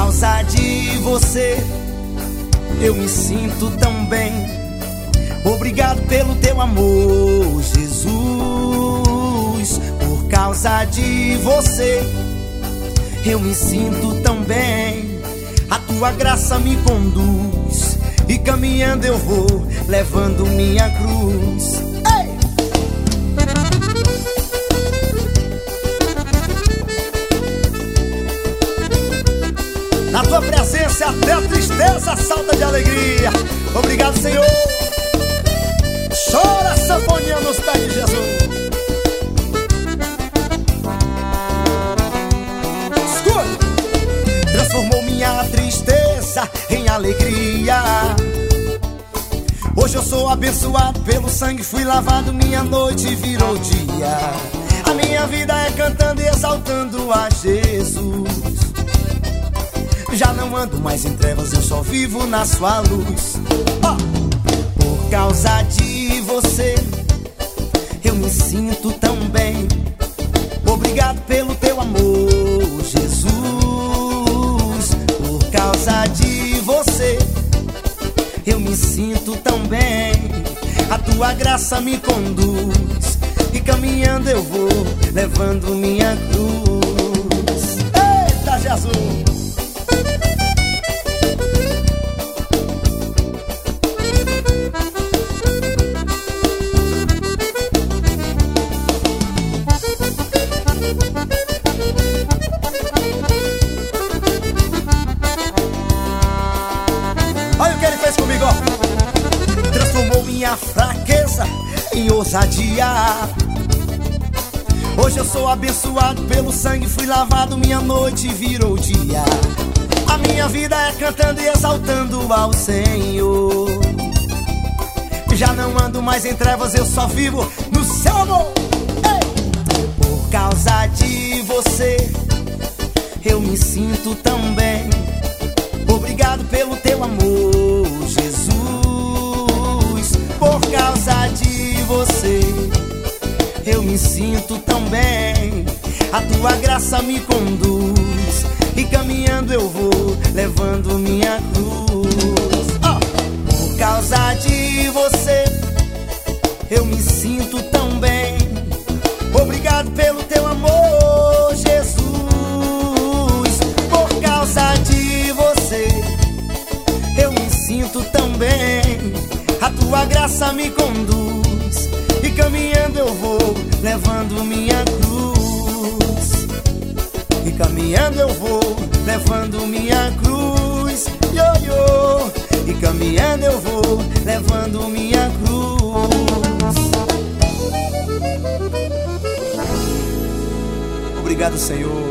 causa de você eu me sinto tão bem. Obrigado pelo teu amor, Jesus. Por causa de você eu me sinto tão bem. A tua graça me conduz e caminhando eu vou, levando minha cruz. Ei! Na tua presença até a tristeza salta de alegria. Obrigado, Senhor. Chora, sanfoninha nos pés de Jesus. Escuta! Transformou minha tristeza em alegria. Hoje eu sou abençoado pelo sangue, fui lavado, minha noite virou dia. A minha vida é cantando e exaltando a Jesus. Já não ando mais em trevas, eu só vivo na sua luz. Por causa de você eu me sinto tão bem. Obrigado pelo teu amor, Jesus. Por causa de você eu me sinto tão bem. A tua graça me conduz e caminhando eu vou, levando minha cruz. Eita, Jesus! Olha o que ele fez comigo, ó. Transformou minha fraqueza em ousadia. Hoje eu sou abençoado pelo sangue, fui lavado, minha noite virou dia. A minha vida é cantando e exaltando ao Senhor. Já não ando mais em trevas, eu só vivo no seu amor. Ei! Por causa de você eu me sinto tão bem. Obrigado pelo teu amor, Jesus. Por causa de você eu me sinto tão bem. A tua graça me conduz e caminhando eu vou, levando minha cruz. Por causa de você eu me sinto tão bem. Obrigado pelo teu amor, Jesus. Por causa de você eu me sinto tão bem. A tua graça me conduz e caminhando eu vou, levando minha cruz. E caminhando eu vou, levando minha cruz. E caminhando eu vou, levando minha cruz. Obrigado, Senhor.